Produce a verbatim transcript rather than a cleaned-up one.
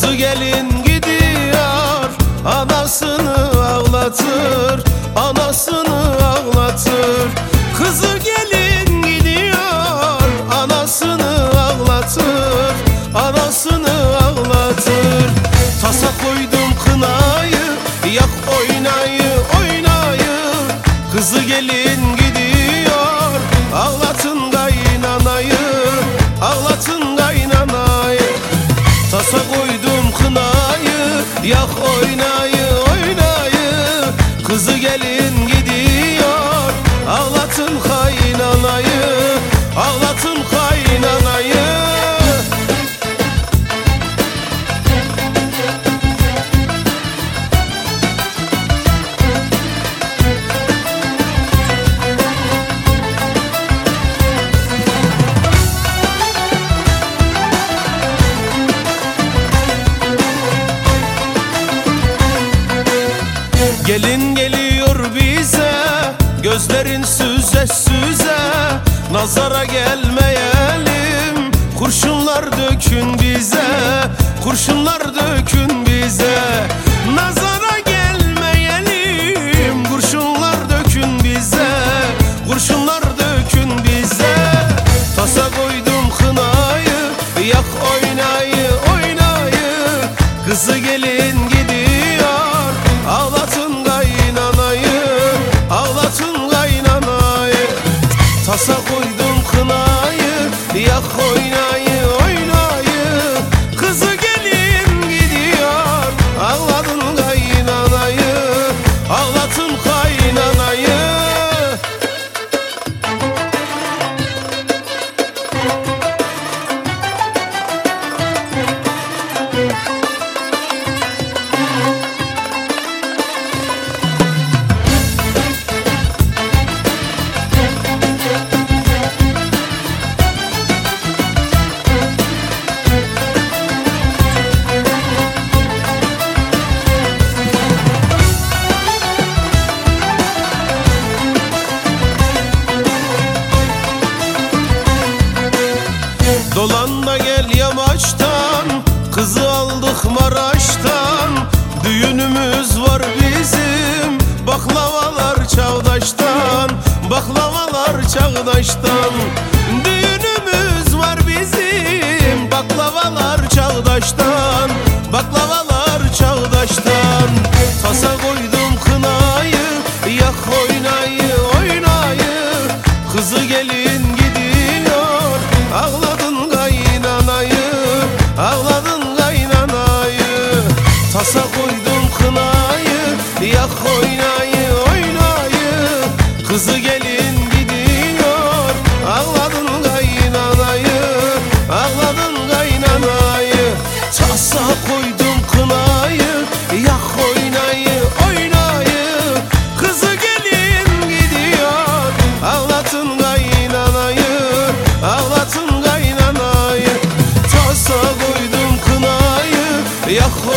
Kızı gelin gidiyor, anasını ağlatır, anasını ağlatır. Kızı gelin gidiyor, anasını ağlatır, anasını ağlatır. Tasa koydum kınayı, yak oynayı oynayı. Kızı gelin gidiyor, ağlatın kaynanayı, ağlatın kaynanayı. Tasa koydum kınayı, yak oynayı oynayı. Kızı gelin gidiyor, ağlatın kaynanayı, ağlatın kaynanayı. Gelin geliyor bize, gözlerin süze süze. Nazara gelmeyelim, kurşunlar dökün bize, kurşunlar dökün bize. Nazara gelmeyelim, kurşunlar dökün bize, kurşunlar dökün bize. Tasa koydum kınayı, yak oynayı oynayı. Kızı gelin gidiyor, ağlatın kaynanayı, ağlatın kaynanayı. Tasa koydum kınayı, yak oynayı oynayı. Kızı gelin gidiyor, ağlatın kaynanayı, ağlatın kaynanayı. Dolan da gel yamaçtan, kızı aldık Maraş'tan. Düğünümüz var bizim, baklavalar Çağdaş'tan, baklavalar Çağdaş'tan. Düğünümüz var bizim, baklavalar Çağdaş'tan, baklavalar Çağdaş'tan. Tasa koydum kınayı, yak oynayı oynayı. Kızı gelin gidiyor, ağladın kaynanayı, ağladın kaynanayı. Tasa koydum kınayı, yak oynayı oynayı. Kızı gelin gidiyor, ağladın kaynanayı, ağladın kaynanayı. Tasa koydum kınayı, yak oynayı oynayı. Kızı gelin gidiyor, ağlatın kaynanayı, ağlatın kaynanayı. Tasa koydum kınayı, yak